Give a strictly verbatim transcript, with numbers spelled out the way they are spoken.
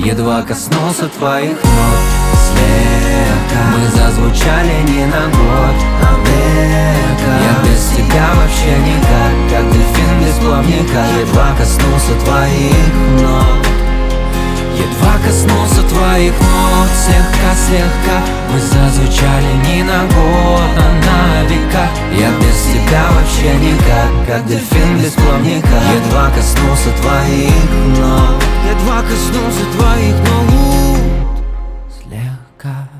едва коснулся твоих ног. Слегка мы зазвучали не на год, а века. Я без тебя вообще никак, как дельфин без плавника. Едва коснулся твоих ног, едва коснулся твоих ног. Слегка-слегка мы зазвучали не на год, а на века. Я без тебя вообще никак, как дельфин без плавника. Едва коснулся твоих ног, едва коснулся твоих ног. Слегка.